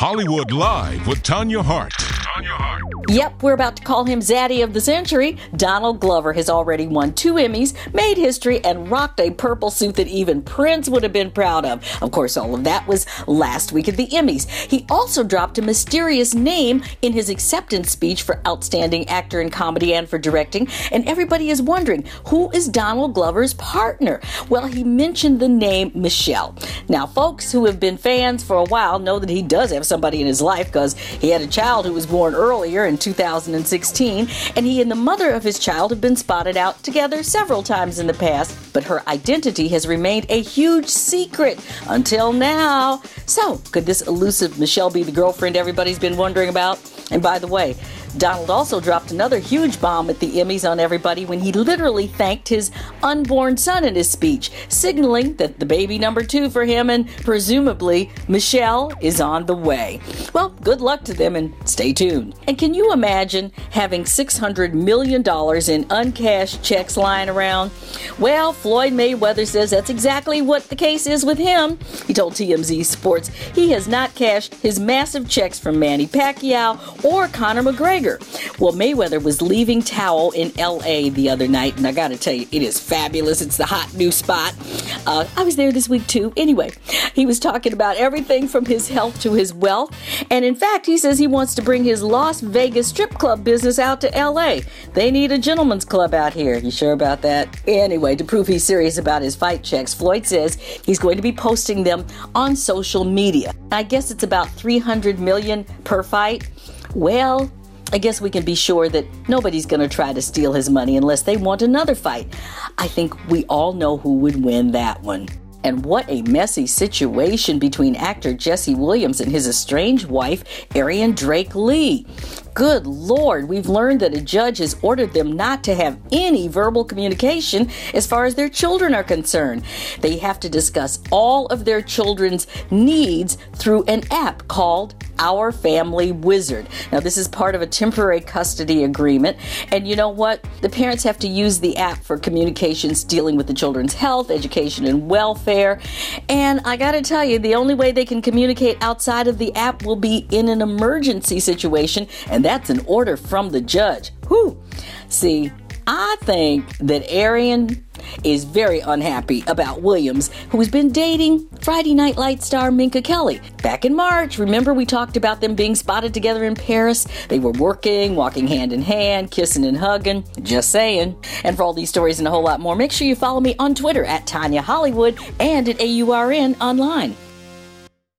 Hollywood Live with Tanya Hart. Yep, we're about to call him Zaddy of the Century. Donald Glover has already won 2 Emmys, made history, and rocked a purple suit that even Prince would have been proud of. Of course, all of that was last week at the Emmys. He also dropped a mysterious name in his acceptance speech for Outstanding Actor in Comedy and for Directing, and everybody is wondering, who is Donald Glover's partner? Well, he mentioned the name Michelle. Now, folks who have been fans for a while know that he does have somebody in his life because he had a child who was born earlier in 2016, and he and the mother of his child have been spotted out together several times in the past, but her identity has remained a huge secret until now. So, could this elusive Michelle be the girlfriend everybody's been wondering about? And by the way, Donald also dropped another huge bomb at the Emmys on everybody when he literally thanked his unborn son in his speech, signaling that the baby number 2 for him and presumably Michelle is on the way. Well, good luck to them and stay tuned. And can you imagine having $600 million in uncashed checks lying around? Well, Floyd Mayweather says that's exactly what the case is with him. He told TMZ Sports he has not cashed his massive checks from Manny Pacquiao or Conor McGregor. Well, Mayweather was leaving Tao in L.A. the other night, and I gotta tell you, it is fabulous. It's the hot new spot. I was there this week too. Anyway, he was talking about everything from his health to his wealth, and in fact, he says he wants to bring his Las Vegas strip club business out to L.A. They need a gentleman's club out here. You sure about that? Anyway, to prove he's serious about his fight checks, Floyd says he's going to be posting them on social media. I guess it's about $300 million per fight. Well, I guess we can be sure that nobody's going to try to steal his money unless they want another fight. I think we all know who would win that one. And what a messy situation between actor Jesse Williams and his estranged wife, Arian Drake Lee. Good Lord, we've learned that a judge has ordered them not to have any verbal communication as far as their children are concerned. They have to discuss all of their children's needs through an app called Our Family Wizard. Now, this is part of a temporary custody agreement. And you know what? The parents have to use the app for communications dealing with the children's health, education, and welfare. And I gotta tell you, the only way they can communicate outside of the app will be in an emergency situation, and that's an order from the judge. Whew. See, I think that Arian is very unhappy about Williams, who's been dating Friday Night Lights star Minka Kelly. Back in March, remember we talked about them being spotted together in Paris? They were walking hand in hand, kissing and hugging. Just saying. And for all these stories and a whole lot more, make sure you follow me on Twitter at Tanya Hollywood and at AURN online.